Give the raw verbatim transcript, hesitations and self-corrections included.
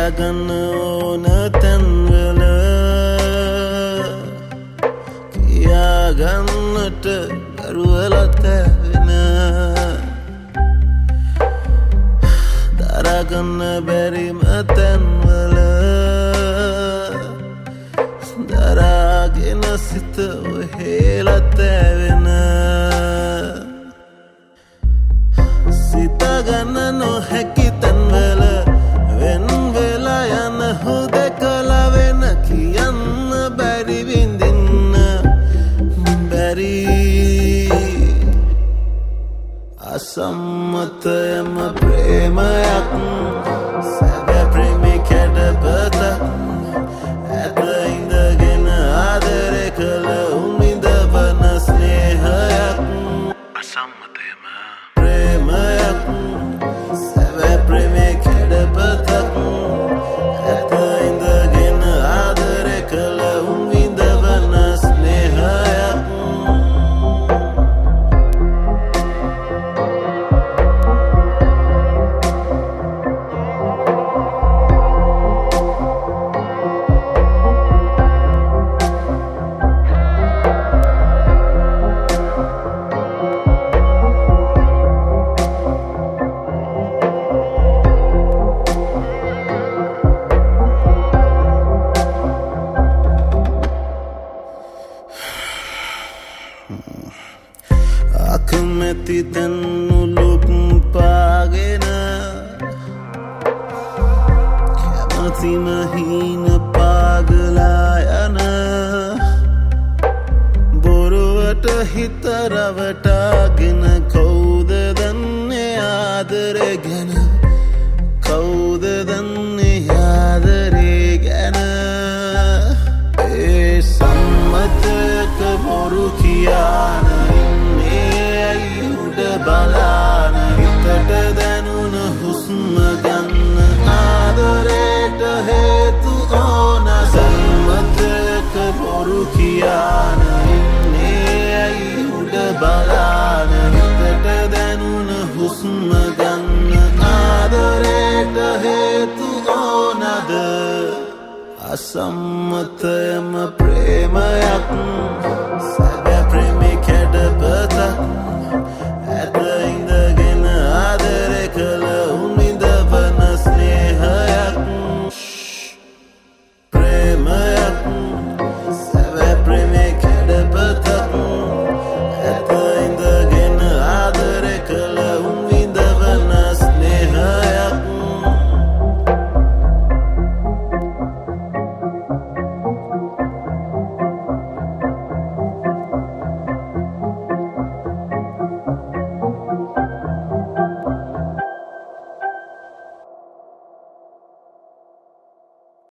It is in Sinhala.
තියාගන්න ඕන තැන්වල කියාගන්නට ගරුවලත් ඇවෙන දරාගන්න බැරිම තැන්වල දරාගෙන සිත ඔහෙලත් ඇවෙන සිතාගන්න නොහැකි තැන්වල වෙන් වෙලා යන හුදකලා වෙන කියන්න බැරි විඳින්න බැරි අසම්මතයම ප්‍රේමයක් සැබෑ ප්‍රේමේ කැඩපතක් ඇත ඉඳගෙන ආදරේ කළ උමිදවන ස්නේහයක් අසම්මතයම ප්‍රේමයක් සැබෑ ප්‍රේමේ කැඩපතක් ඇත ඉඳගෙන ආදරේ කළ උමිදවන ස්නේහයක් අකමැති තැන් උලුක් පාගෙන කැමතිම හීන පාගලා යන බොරුවට හිත රවටාගෙන කවුද දන්නේ ආදරේ ගැන කවුද දන්නේ ආදරේ ගැන ඒ සම්මතක බොරු කියාන බලාන හිතට දැනුන හුස්ම ගන්න ආදරේට හේතු ඕන සම්මතක බොරු කියාන ඉන්නේ ඇයි උඩ බලාන හිතට දැනුන හුස්ම ගන්න ආදරේට හේතු ඕනද අසම්මතයම ප්‍රේමයක් සැබෑ ප්‍රේමේ කැඩපතක්